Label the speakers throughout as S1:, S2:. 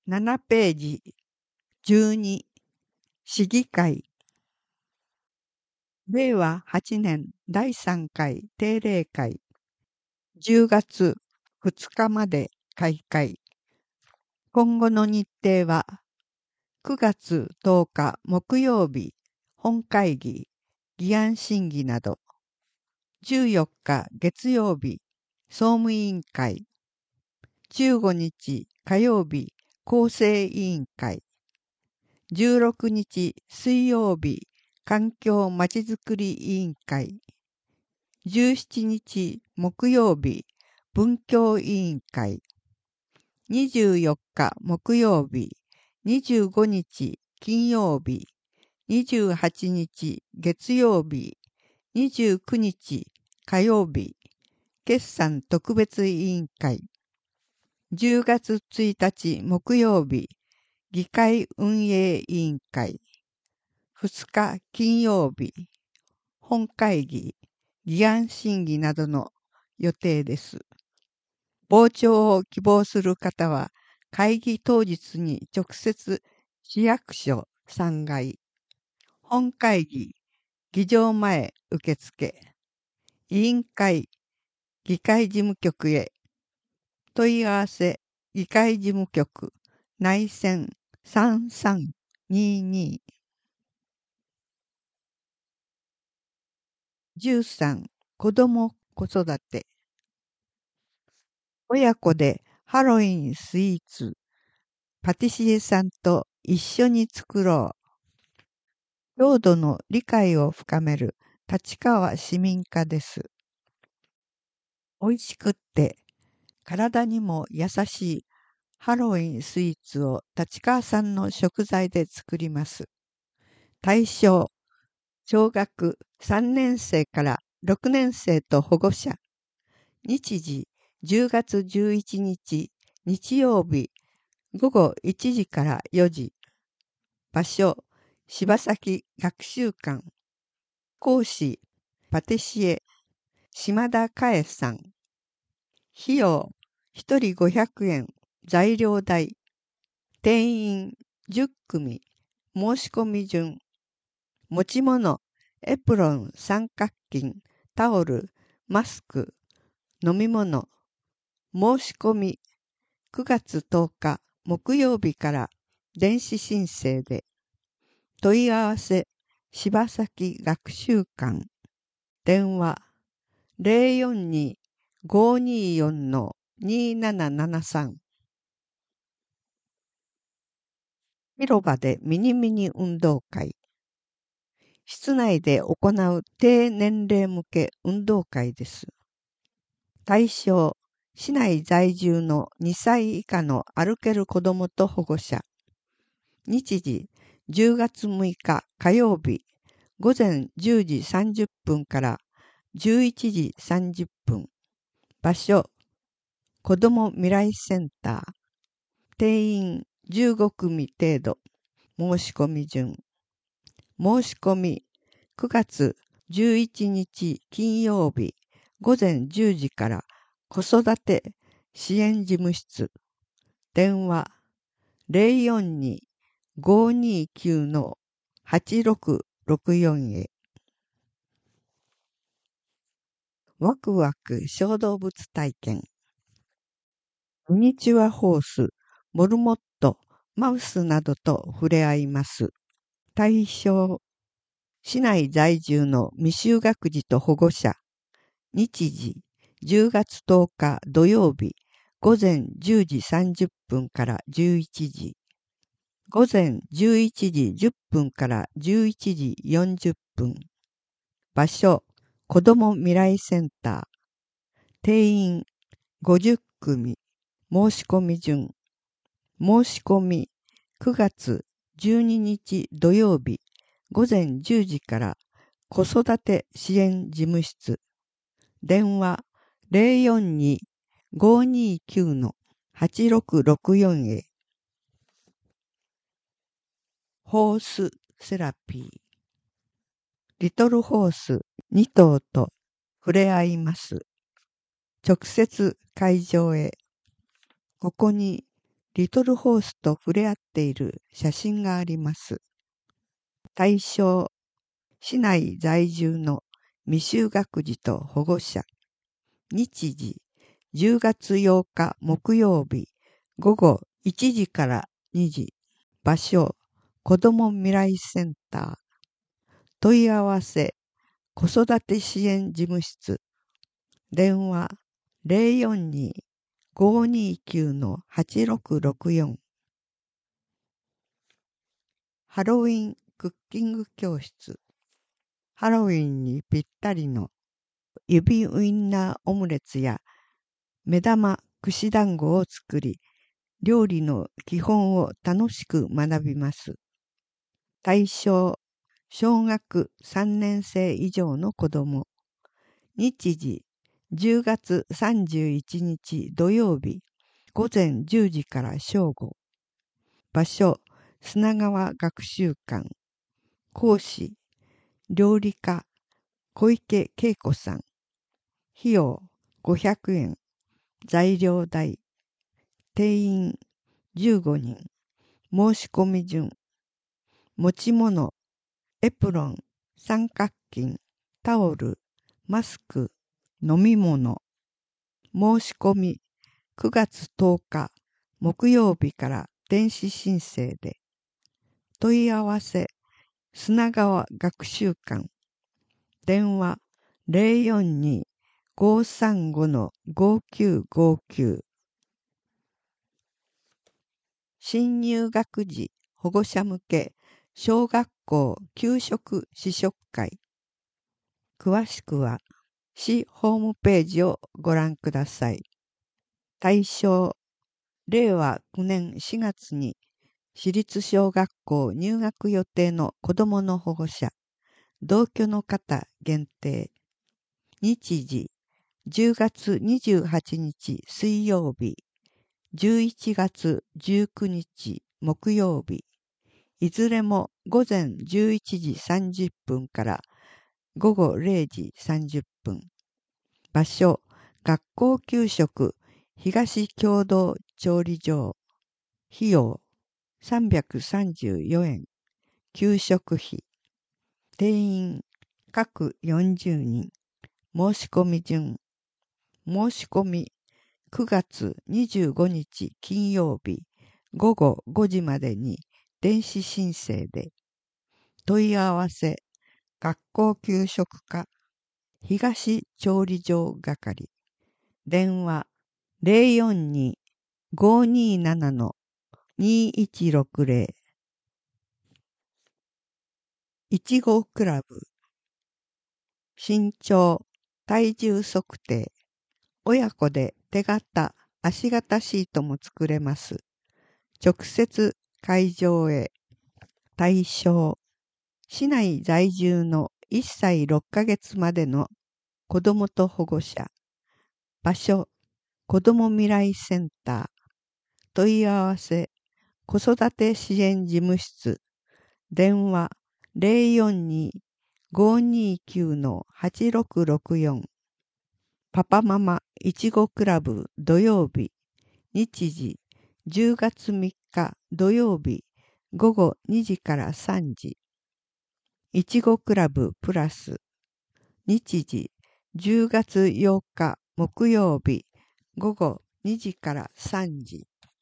S1: 7ページ12市議会令和8年第3回定例会10月2日まで開会。今後の日程は9月10日木曜日本会議議案審議など、14日月曜日総務委員会、15日火曜日構成委員会、16日水曜日環境まちづくり委員会、17日木曜日文教委員会、24日木曜日、25日金曜日、28日月曜日、29日火曜日、決算特別委員会、10月1日木曜日、議会運営委員会、2日金曜日、本会議、議案審議などの予定です。傍聴を希望する方は、会議当日に直接市役所3階、本会議、議場前受付、委員会、議会事務局へ、問い合わせ、議会事務局、内線3322。13、子ども子育て。親子でハロウィンスイーツ、パティシエさんと一緒に作ろう。領土の理解を深める立川市民課です。美味しくって体にも優しいハロウィンスイーツを立川産の食材で作ります。対象、小学3年生から6年生と保護者。日時、10月11日、日曜日、午後1時から4時。場所、柴崎学習館。講師、パティシエ、島田佳恵さん。費用、1人500円、材料代。定員10組、申し込み順。持ち物、エプロン、三角巾、タオル、マスク、飲み物。申し込み、9月10日木曜日から電子申請で。問い合わせ、柴崎学習館。電話、042-524-2773。広場でミニミニ運動会。室内で行う低年齢向け運動会です。対象、市内在住の2歳以下の歩ける子どもと保護者。日時、10月6日火曜日、午前10時30分から11時30分。場所、子ども未来センター。定員15組程度。申し込み順。申し込み、9月11日金曜日、午前10時から子育て支援事務室。電話、042-529-8664 へ。ワクワク小動物体験。ミニチュアホース、モルモット、マウスなどと触れ合います。対象、市内在住の未就学児と保護者。日時、10月10日土曜日、午前10時30分から11時。午前11時10分から11時40分。場所、子ども未来センター。定員50組。申し込み順。申し込み、9月12日土曜日、午前10時から子育て支援事務室。電話042-529-8664 へ。ホースセラピー。リトルホース2頭と触れ合います。直接会場へ。ここにリトルホースと触れ合っている写真があります。対象、市内在住の未就学児と保護者。日時、10月8日木曜日、午後1時から2時。場所、子ども未来センター。問い合わせ、子育て支援事務室。電話、042-529-8664。ハロウィンクッキング教室。ハロウィンにぴったりの指ウインナーオムレツや目玉串団子を作り、料理の基本を楽しく学びます。対象、小学3年生以上の子ども。日時、10月31日土曜日、午前10時から正午。場所、砂川学習館。講師、料理家、小池恵子さん。費用、500円。材料代。定員、15人。申し込み順。持ち物、エプロン、三角巾、タオル、マスク、飲み物。申し込み、9月10日、木曜日から電子申請で。問い合わせ、砂川学習館。電話、042-535-5959。新入学時保護者向け小学校給食試食会。詳しくは市ホームページをご覧ください。対象、令和9年4月に私立小学校入学予定の子どもの保護者、同居の方限定。日時、10月28日水曜日、11月19日木曜日、いずれも午前11時30分から午後0時30分。場所、学校給食東共同調理場。費用、334円。給食費。定員、各40人。申し込み順。申し込み、9月25日金曜日午後5時までに電子申請で。問い合わせ、学校給食課東調理場係。電話、042-527-2160。いちごクラブ。身長、体重測定。親子で手形、足形シートも作れます。直接会場へ。対象、市内在住の1歳6ヶ月までの子どもと保護者。場所、子ども未来センター。問い合わせ、子育て支援事務室。電話、042-529-8664。パパママいちごクラブ土曜日。日時、10月3日土曜日午後2時から3時。いちごクラブプラス。日時、10月8日木曜日午後2時から3時。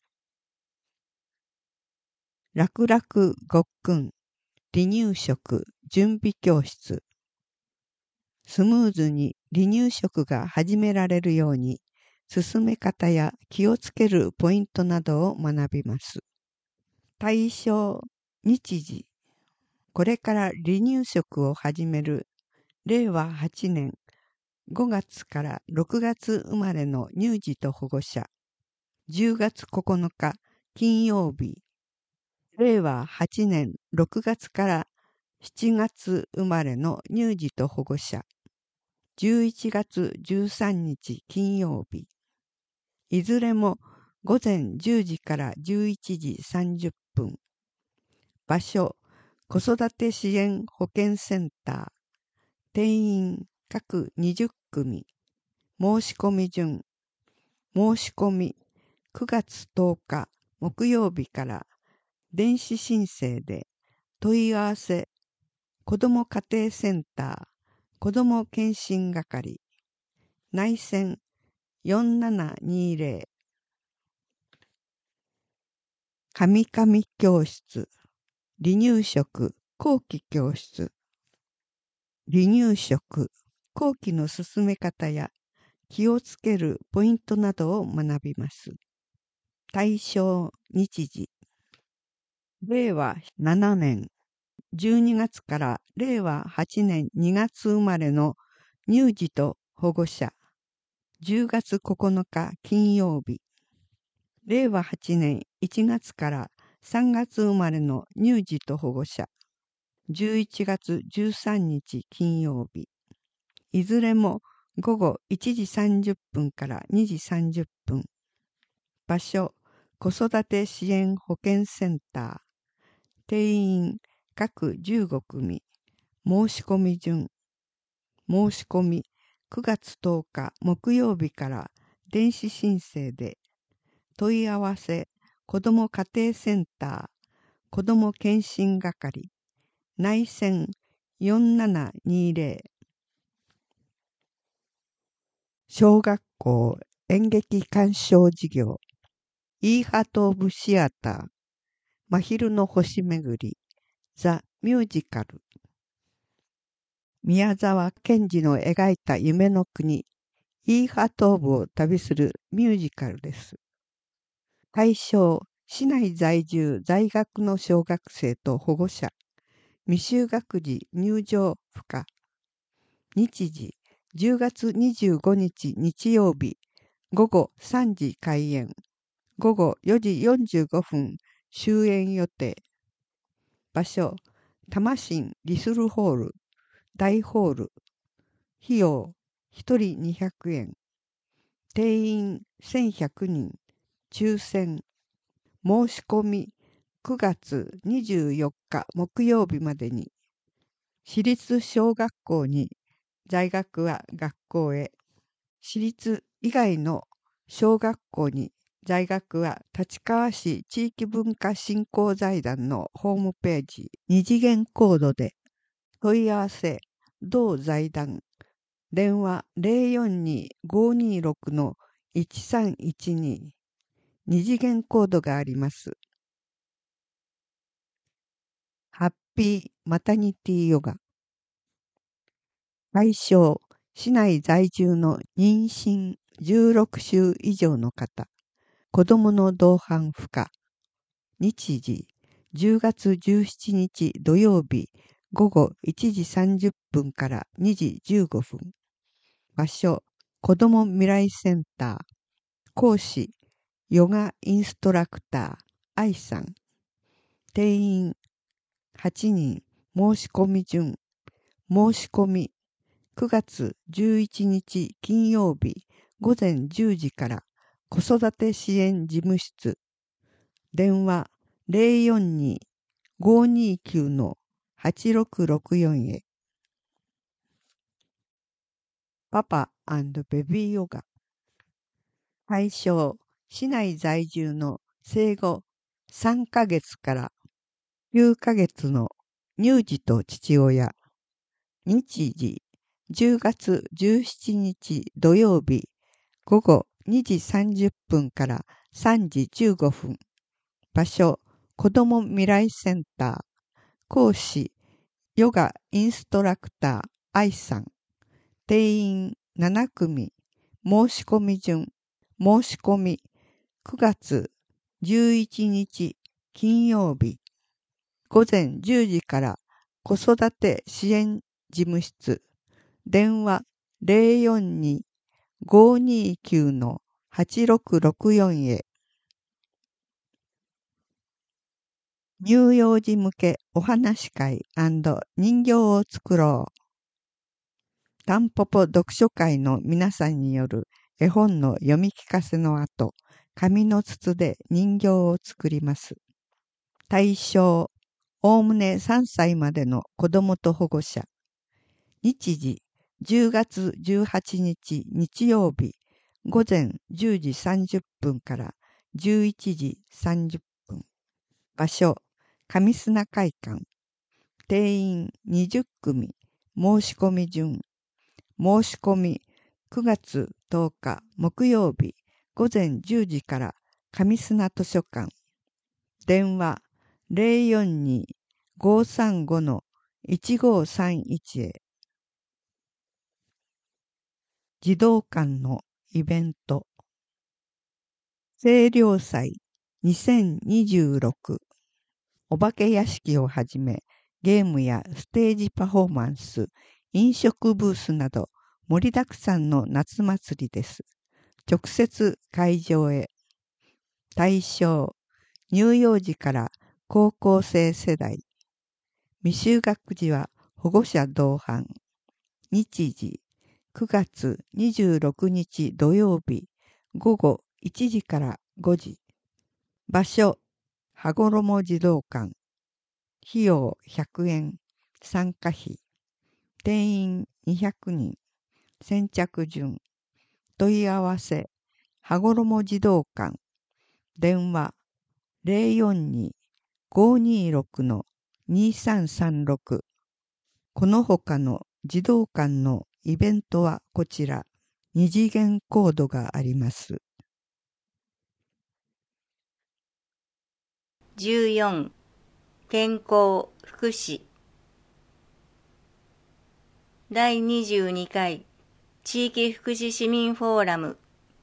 S1: 楽々ごっくん離乳食準備教室。スムーズに離乳食が始められるように、進め方や気をつけるポイントなどを学びます。対象、日時。これから離乳食を始める令和8年5月から6月生まれの乳児と保護者。10月9日金曜日。令和8年6月から7月生まれの乳児と保護者。11月13日金曜日。いずれも午前10時から11時30分。場所、子育て支援保健センター。定員各20組。申し込み順。申し込み9月10日木曜日から電子申請で問い合わせ子ども家庭センター子ども検診係内線4720神々教室離乳食後期教室離乳食後期の進め方や気をつけるポイントなどを学びます。対象日時令和7年12月から令和8年2月生まれの乳児と保護者10月9日金曜日令和8年1月から3月生まれの乳児と保護者11月13日金曜日いずれも午後1時30分から2時30分場所子育て支援保健センター定員各15組申し込み順申し込み9月10日木曜日から電子申請で問い合わせ子ども家庭センター子ども検診係内線4720小学校演劇鑑賞事業イーハト・オブ・シアター真昼の星めぐりザ・ミュージカル宮沢賢治の描いた夢の国イーハトーブを旅するミュージカルです。対象市内在住在学の小学生と保護者未就学児入場不可日時10月25日日曜日午後3時開演午後4時45分終演予定場所多摩市リスルホール大ホール費用1人200円定員1100人抽選申し込み9月24日木曜日までに私立小学校に在学は学校へ私立以外の小学校に在学は立川市地域文化振興財団のホームページ二次元コードで問い合わせ同財団電話042-526-1312二次元コードがあります。ハッピーマタニティヨガ対象市内在住の妊娠16週以上の方子どもの同伴不可日時10月17日土曜日午後1時30分から2時15分場所子ども未来センター講師ヨガインストラクター愛さん定員8人申し込み順申し込み9月11日金曜日午前10時から子育て支援事務室電話042-529-8664へパパ&ベビーヨガ対象市内在住の生後3ヶ月から9ヶ月の乳児と父親日時10月17日土曜日午後2時30分から3時15分場所子ども未来センター講師ヨガインストラクター愛さん定員7組申し込み順申し込み9月11日金曜日午前10時から子育て支援事務室電話042-529-8664へ乳幼児向けお話会&人形を作ろうタンポポ読書会の皆さんによる絵本の読み聞かせの後紙の筒で人形を作ります対象おおむね3歳までの子どもと保護者日時10月18日日曜日午前10時30分から 11時30分。場所、上砂会館。定員20組。申し込み順。申し込み9月10日木曜日午前10時から上砂図書館。電話042-535-1531へ。児童館のイベント。清涼祭2026。お化け屋敷をはじめ、ゲームやステージパフォーマンス、飲食ブースなど盛りだくさんの夏祭りです。直接会場へ。対象、乳幼児から高校生世代。未就学児は保護者同伴。日時、9月26日土曜日午後1時から5時。場所、羽衣児童館。費用100円。参加費。定員200人。先着順。問い合わせ。羽衣児童館。電話042-526-2336。この他の児童館のイベントはこちら。二次元コードがあります。
S2: 14. 健康福祉第22回地域福祉市民フォーラム。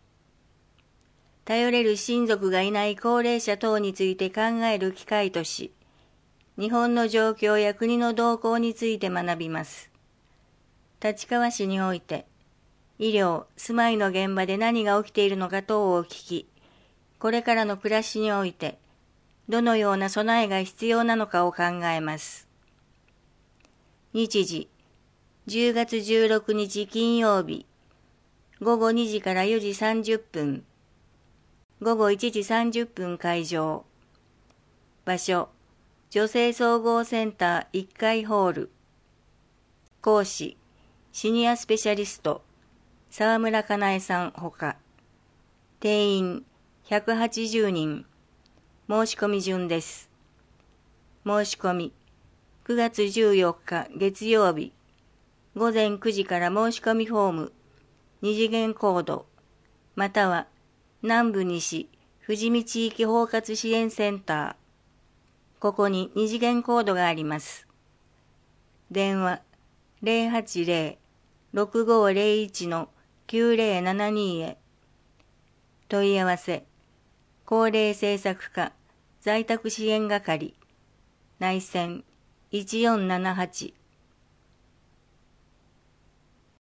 S2: 頼れる親族がいない高齢者等について考える機会とし、日本の状況や国の動向について学びます。立川市において、医療・住まいの現場で何が起きているのか等を聞き、これからの暮らしにおいて、どのような備えが必要なのかを考えます。日時、10月16日金曜日、午後2時から4時30分、午後1時30分会場。場所、女性総合センター1階ホール。講師、シニアスペシャリスト、沢村かなえさんほか。定員180人。申し込み順です。申し込み、9月14日月曜日、午前9時から申し込みフォーム、二次元コード、または南部西富士見地域包括支援センター。ここに二次元コードがあります。電話080-6501-9072へ。問い合わせ、高齢政策課在宅支援係、内線1478